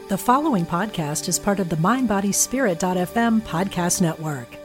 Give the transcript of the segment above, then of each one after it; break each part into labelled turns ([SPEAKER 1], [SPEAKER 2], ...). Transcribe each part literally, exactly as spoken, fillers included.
[SPEAKER 1] The following podcast is part of the mind body spirit dot f m podcast network.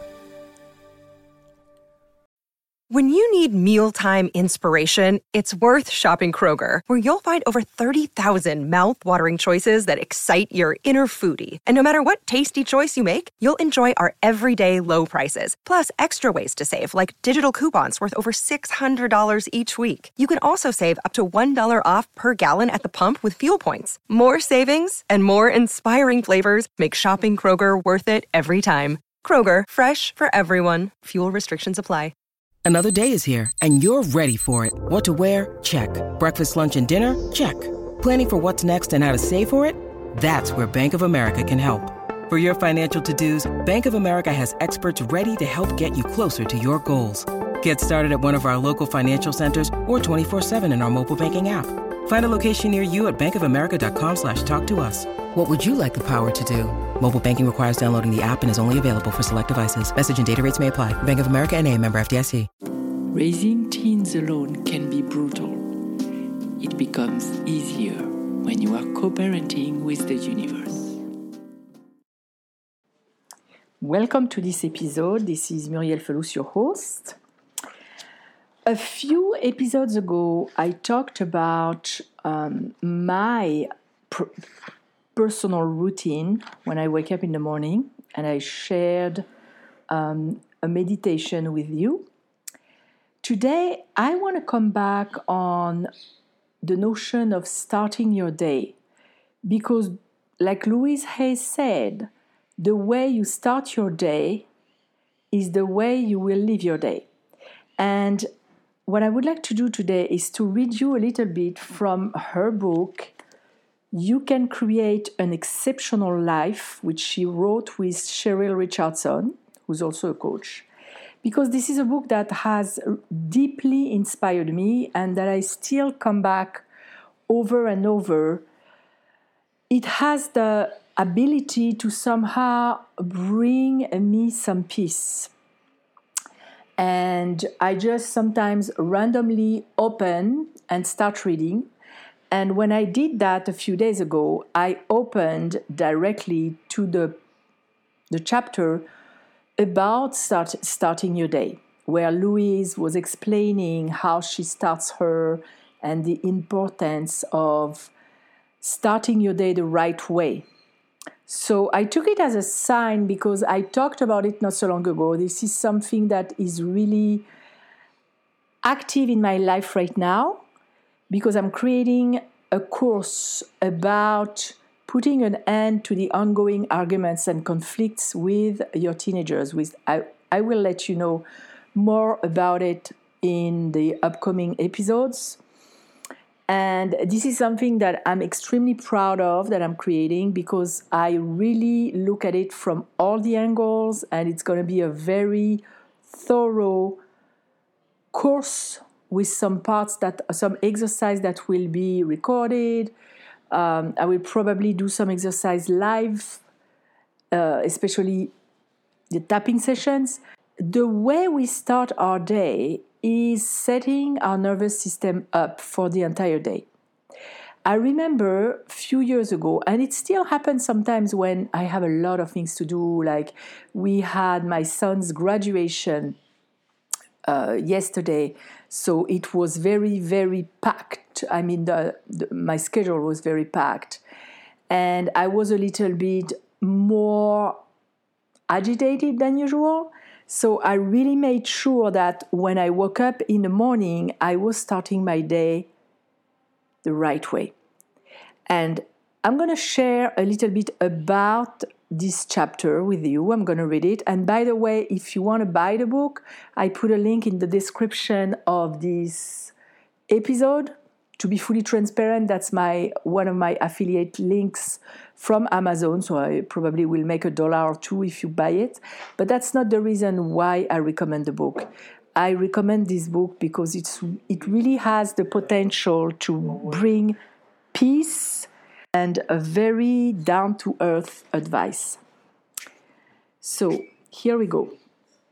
[SPEAKER 2] When you need mealtime inspiration, it's worth shopping Kroger, where you'll find over thirty thousand mouth-watering choices that excite your inner foodie. And no matter what tasty choice you make, you'll enjoy our everyday low prices, plus extra ways to save, like digital coupons worth over six hundred dollars each week. You can also save up to one dollar off per gallon at the pump with fuel points. More savings and more inspiring flavors make shopping Kroger worth it every time. Kroger, fresh for everyone. Fuel restrictions apply.
[SPEAKER 3] Another day is here, and you're ready for it. What to wear? Check. Breakfast, lunch, and dinner? Check. Planning for what's next and how to save for it? That's where Bank of America can help. For your financial to-dos, Bank of America has experts ready to help get you closer to your goals. Get started at one of our local financial centers or twenty-four seven in our mobile banking app. Find a location near you at bankofamerica.com slash talk to us. What would you like the power to do? Mobile banking requires downloading the app and is only available for select devices. Message and data rates may apply. Bank of America N A, member F D I C.
[SPEAKER 4] Raising teens alone can be brutal. It becomes easier when you are co-parenting with the universe. Welcome to this episode. This is Muriel Felous, your host. A few episodes ago, I talked about um, my pr- personal routine when I wake up in the morning, and I shared um, a meditation with you. Today, I want to come back on the notion of starting your day, because like Louise Hay said, the way you start your day is the way you will live your day. And what I would like to do today is to read you a little bit from her book, You Can Create an Exceptional Life, which she wrote with Cheryl Richardson, who's also a coach, because this is a book that has deeply inspired me and that I still come back over and over. It has the ability to somehow bring me some peace. And I just sometimes randomly open and start reading. And when I did that a few days ago, I opened directly to the, the chapter about start, starting your day, where Louise was explaining how she starts her and the importance of starting your day the right way. So I took it as a sign because I talked about it not so long ago. This is something that is really active in my life right now because I'm creating a course about putting an end to the ongoing arguments and conflicts with your teenagers. With I, I will let you know more about it in the upcoming episodes. And this is something that I'm extremely proud of that I'm creating because I really look at it from all the angles, and it's going to be a very thorough course with some parts that, some exercise that will be recorded. Um, I will probably do some exercise live, uh, especially the tapping sessions. The way we start our day is setting our nervous system up for the entire day. I remember a few years ago, and it still happens sometimes when I have a lot of things to do, like we had my son's graduation uh, yesterday, so it was very, very packed. I mean, the, the, my schedule was very packed, and I was a little bit more agitated than usual. So I really made sure that when I woke up in the morning, I was starting my day the right way. And I'm going to share a little bit about this chapter with you. I'm going to read it. And by the way, if you want to buy the book, I put a link in the description of this episode. To be fully transparent, that's my one of my affiliate links from Amazon, so I probably will make a dollar or two if you buy it. But that's not the reason why I recommend the book. I recommend this book because it's it really has the potential to bring peace and a very down-to-earth advice. So here we go.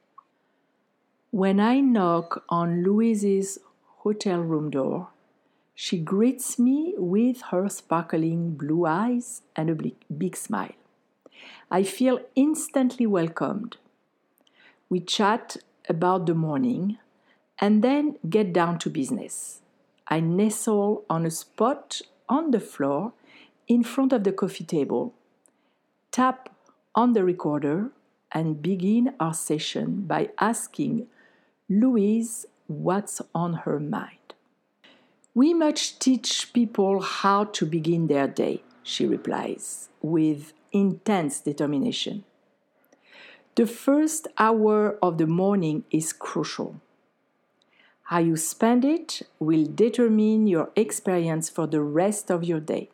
[SPEAKER 4] When I knock on Louise's hotel room door, She greets me with her sparkling blue eyes and a big smile. I feel instantly welcomed. We chat about the morning and then get down to business. I nestle on a spot on the floor in front of the coffee table, tap on the recorder, and begin our session by asking Louise what's on her mind. We much teach people how to begin their day, she replies, with intense determination. The first hour of the morning is crucial. How you spend it will determine your experience for the rest of your day.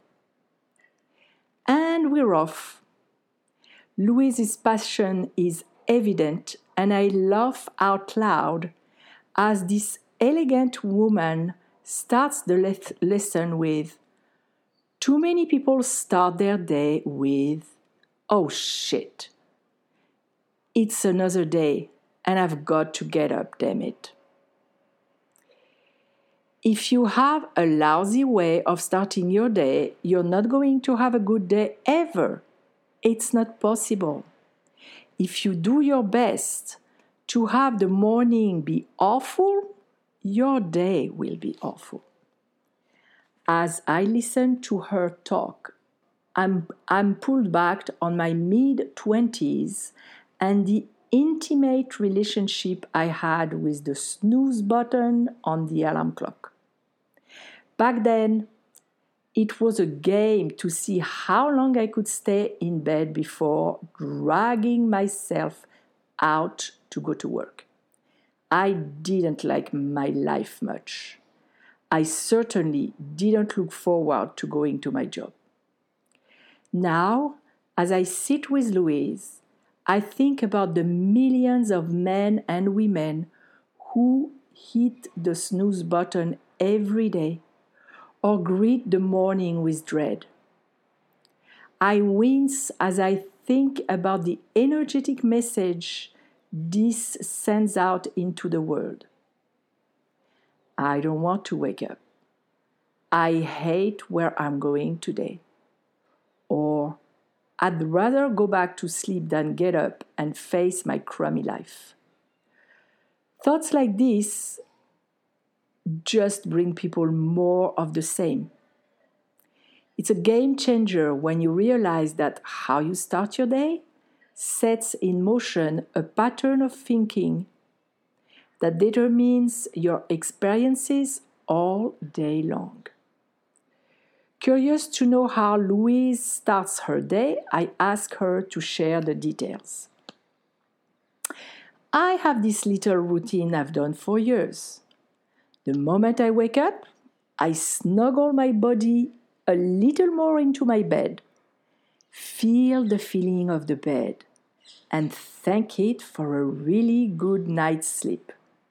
[SPEAKER 4] And we're off. Louise's passion is evident, and I laugh out loud as this elegant woman starts the le- lesson with, too many people start their day with, oh shit. It's another day, and I've got to get up, damn it. If you have a lousy way of starting your day, you're not going to have a good day ever. It's not possible. If you do your best to have the morning be awful, your day will be awful. As I listen to her talk, I'm, I'm pulled back on my mid-twenties and the intimate relationship I had with the snooze button on the alarm clock. Back then, it was a game to see how long I could stay in bed before dragging myself out to go to work. I didn't like my life much. I certainly didn't look forward to going to my job. Now, as I sit with Louise, I think about the millions of men and women who hit the snooze button every day or greet the morning with dread. I wince as I think about the energetic message this sends out into the world. I don't want to wake up. I hate where I'm going today. Or I'd rather go back to sleep than get up and face my crummy life. Thoughts like this just bring people more of the same. It's a game changer when you realize that how you start your day sets in motion a pattern of thinking that determines your experiences all day long. Curious to know how Louise starts her day, I ask her to share the details. I have this little routine I've done for years. The moment I wake up, I snuggle my body a little more into my bed, feel the feeling of the bed, and thank it for a really good night's sleep.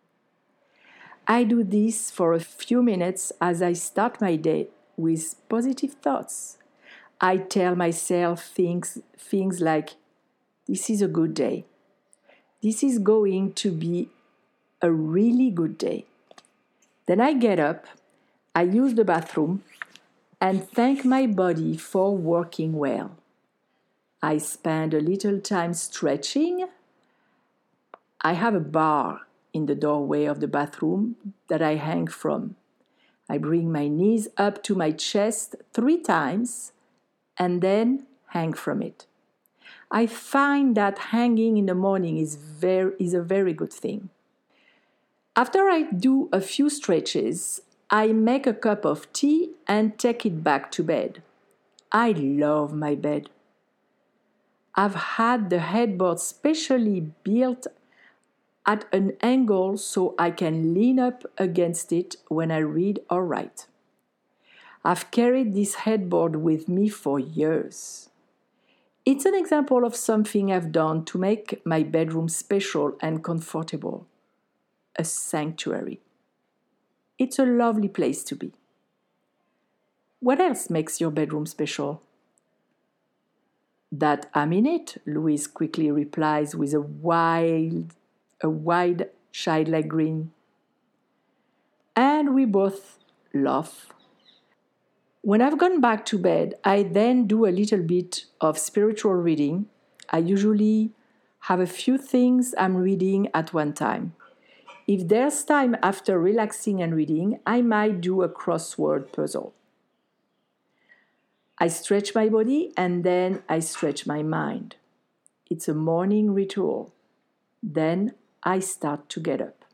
[SPEAKER 4] I do this for a few minutes as I start my day with positive thoughts. I tell myself things, things like, this is a good day. This is going to be a really good day. Then I get up, I use the bathroom, and thank my body for working well. I spend a little time stretching. I have a bar in the doorway of the bathroom that I hang from. I bring my knees up to my chest three times and then hang from it. I find that hanging in the morning is, very, is a very good thing. After I do a few stretches, I make a cup of tea and take it back to bed. I love my bed. I've had the headboard specially built at an angle so I can lean up against it when I read or write. I've carried this headboard with me for years. It's an example of something I've done to make my bedroom special and comfortable. A sanctuary. It's a lovely place to be. What else makes your bedroom special? That I'm in it, Louise quickly replies with a wild, a wide, childlike grin. And we both laugh When I've gone back to bed, I then do a little bit of spiritual reading. I usually have a few things I'm reading at one time. If there's time after relaxing and reading, I might do a crossword puzzle. I stretch my body and then I stretch my mind. It's a morning ritual. Then I start to get up.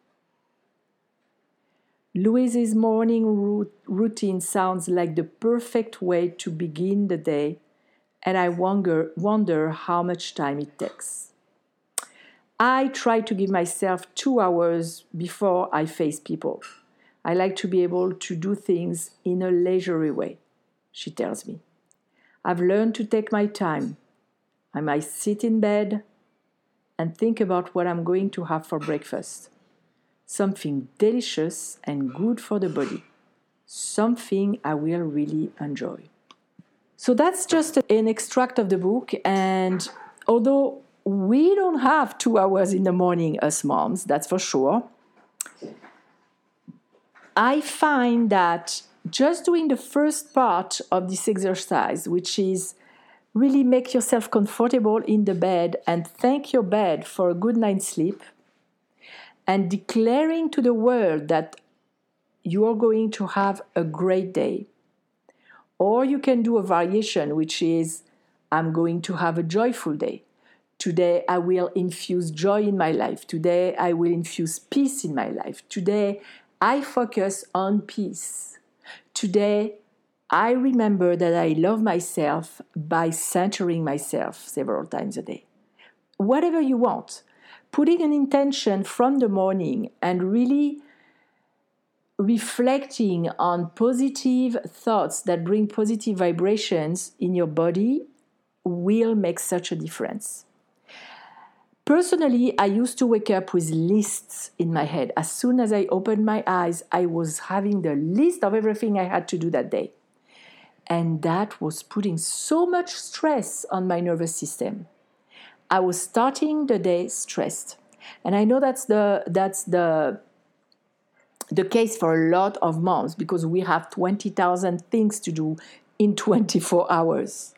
[SPEAKER 4] Louise's morning routine sounds like the perfect way to begin the day, and I wonder, wonder how much time it takes. I try to give myself two hours before I face people. I like to be able to do things in a leisurely way, she tells me. I've learned to take my time. I might sit in bed and think about what I'm going to have for breakfast. Something delicious and good for the body. Something I will really enjoy. So that's just an extract of the book. And although we don't have two hours in the morning, us moms, that's for sure, I find that just doing the first part of this exercise, which is really make yourself comfortable in the bed and thank your bed for a good night's sleep, and declaring to the world that you are going to have a great day. Or you can do a variation, which is, I'm going to have a joyful day. Today I will infuse joy in my life. Today I will infuse peace in my life. Today I focus on peace. Today I remember that I love myself by centering myself several times a day. Whatever you want. Putting an intention from the morning and really reflecting on positive thoughts that bring positive vibrations in your body will make such a difference. Personally, I used to wake up with lists in my head. As soon as I opened my eyes, I was having the list of everything I had to do that day. And that was putting so much stress on my nervous system. I was starting the day stressed. And I know that's the that's the the case for a lot of moms because we have twenty thousand things to do in twenty-four hours.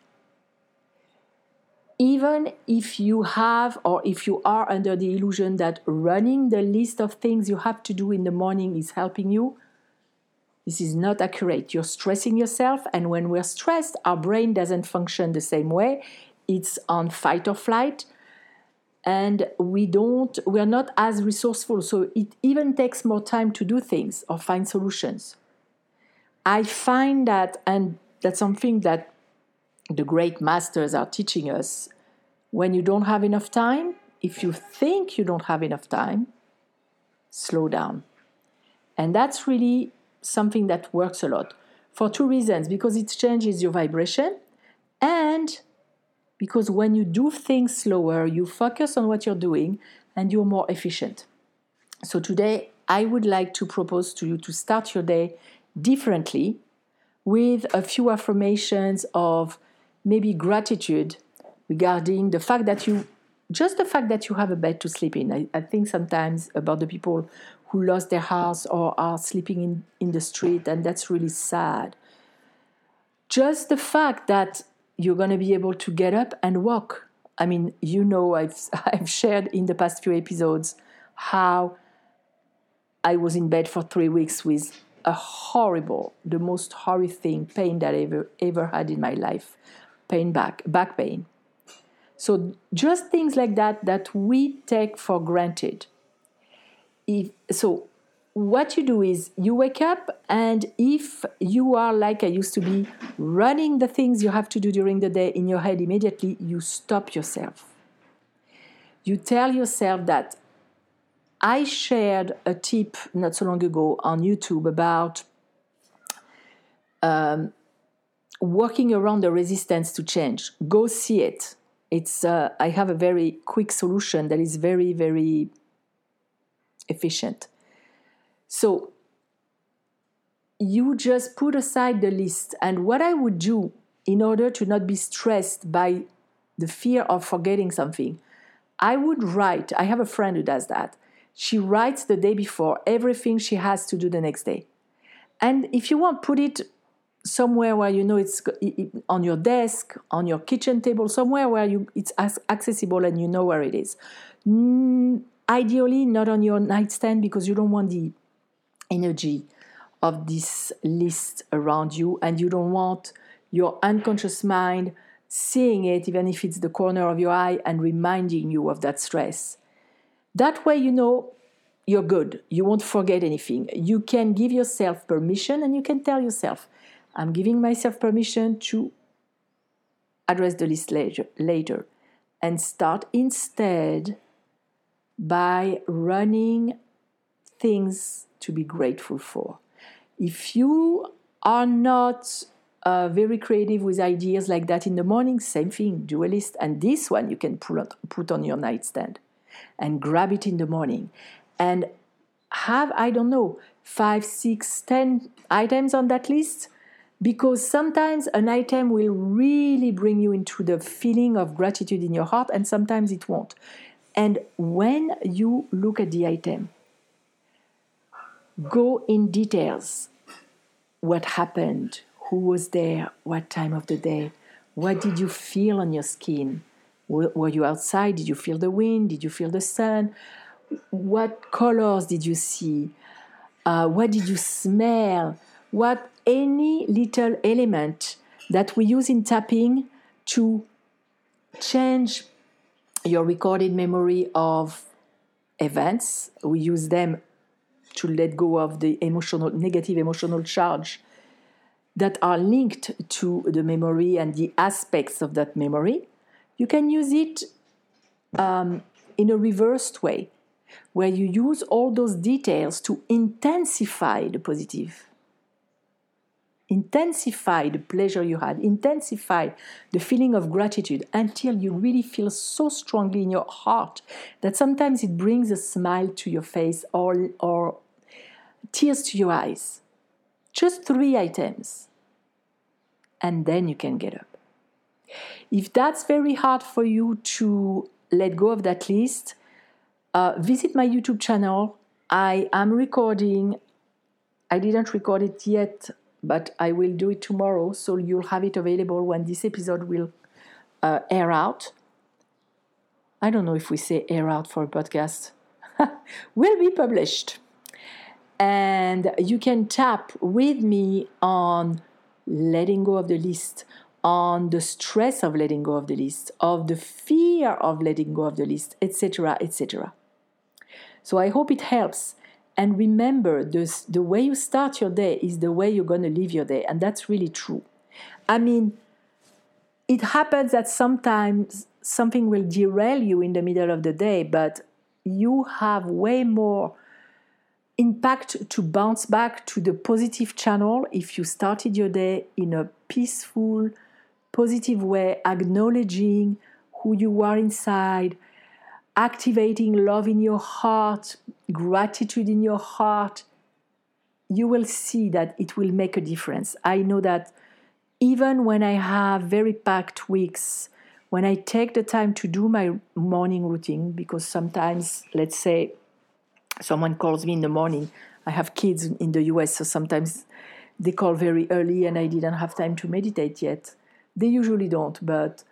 [SPEAKER 4] Even if you have or if you are under the illusion that running the list of things you have to do in the morning is helping you, this is not accurate. You're stressing yourself, and when we're stressed, our brain doesn't function the same way. It's on fight or flight, and we don't, we're not as resourceful. So it even takes more time to do things or find solutions. I find that, and that's something that the great masters are teaching us, when you don't have enough time, if you think you don't have enough time, slow down. And that's really something that works a lot for two reasons, because it changes your vibration and because when you do things slower, you focus on what you're doing and you're more efficient. So today, I would like to propose to you to start your day differently with a few affirmations of maybe gratitude regarding the fact that you, just the fact that you have a bed to sleep in. I, I think sometimes about the people who lost their house or are sleeping in, in the street, and that's really sad. Just the fact that you're going to be able to get up and walk. I mean, you know, I've I've shared in the past few episodes how I was in bed for three weeks with a horrible, the most horrific pain that I ever, ever had in my life, pain back, back pain. So just things like that that we take for granted. If, so what you do is you wake up, and if you are like I used to be, running the things you have to do during the day in your head immediately, you stop yourself. You tell yourself that I shared a tip not so long ago on YouTube about um, working around the resistance to change. Go see it. It's uh, I have a very quick solution that is very, very efficient. So you just put aside the list. And what I would do in order to not be stressed by the fear of forgetting something, I would write. I have a friend who does that. She writes the day before everything she has to do the next day. And if you want, put it somewhere where you know it's on your desk, on your kitchen table, somewhere where you it's accessible and you know where it is. Mm, ideally, not on your nightstand, because you don't want the energy of this list around you, and you don't want your unconscious mind seeing it, even if it's the corner of your eye, and reminding you of that stress. That way, you know, you're good. You won't forget anything. You can give yourself permission, and you can tell yourself, I'm giving myself permission to address the list later, later. And start instead by running things to be grateful for. If you are not uh, very creative with ideas like that in the morning, same thing, do a list. And this one you can put on, put on your nightstand and grab it in the morning. And have, I don't know, five, six, ten items on that list. Because sometimes an item will really bring you into the feeling of gratitude in your heart, and sometimes it won't. And when you look at the item, go in details. What happened? Who was there? What time of the day? What did you feel on your skin? Were you outside? Did you feel the wind? Did you feel the sun? What colors did you see? Uh, what did you smell? What any little element that we use in tapping to change your recorded memory of events. We use them to let go of the emotional, negative emotional charge that are linked to the memory and the aspects of that memory. You can use it um, in a reversed way, where you use all those details to intensify the positive. Intensify the pleasure you had, intensify the feeling of gratitude until you really feel so strongly in your heart that sometimes it brings a smile to your face or, or tears to your eyes. Just three items. And then you can get up. If that's very hard for you to let go of that list, uh, visit my YouTube channel. I am recording. I didn't record it yet, but I will do it tomorrow, so you'll have it available when this episode will uh, air out. I don't know if we say air out for a podcast. Will be published. And you can tap with me on letting go of the list, on the stress of letting go of the list, of the fear of letting go of the list, et cetera, et cetera. So I hope it helps. And remember, this, the way you start your day is the way you're going to live your day. And that's really true. I mean, it happens that sometimes something will derail you in the middle of the day, but you have way more impact to bounce back to the positive channel if you started your day in a peaceful, positive way, acknowledging who you are inside, activating love in your heart, gratitude in your heart. You will see that it will make a difference. I know that even when I have very packed weeks, when I take the time to do my morning routine, because sometimes, let's say, someone calls me in the morning. I have kids in the U S, so sometimes they call very early and I didn't have time to meditate yet. They usually don't, but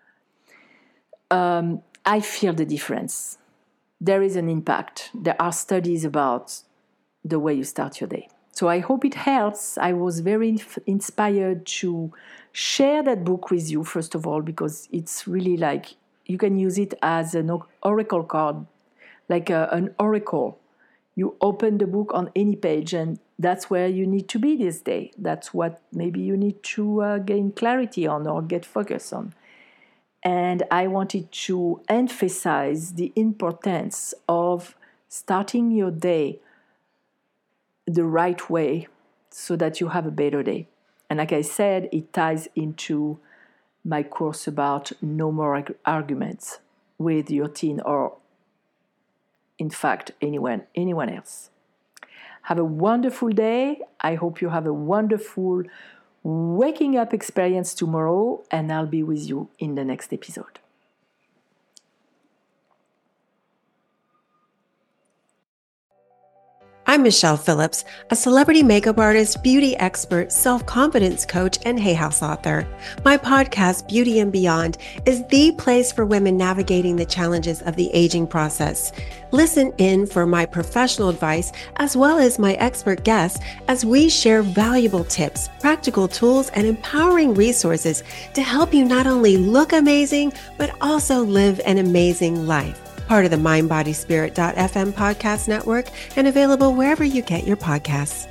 [SPEAKER 4] um, I feel the difference. There is an impact. There are studies about the way you start your day. So I hope it helps. I was very inf- inspired to share that book with you, first of all, because it's really like you can use it as an oracle card, like a, an oracle. You open the book on any page, and that's where you need to be this day. That's what maybe you need to uh, gain clarity on or get focus on. And I wanted to emphasize the importance of starting your day the right way so that you have a better day. And like I said, it ties into my course about no more arguments with your teen or, in fact, anyone, anyone else. Have a wonderful day. I hope you have a wonderful waking up experience tomorrow, and I'll be with you in the next episode.
[SPEAKER 5] I'm Michelle Phillips, a celebrity makeup artist, beauty expert, self-confidence coach, and Hay House author. My podcast, Beauty and Beyond, is the place for women navigating the challenges of the aging process. Listen in for my professional advice as well as my expert guests as we share valuable tips, practical tools, and empowering resources to help you not only look amazing, but also live an amazing life. Part of the mind body spirit dot f m podcast network and available wherever you get your podcasts.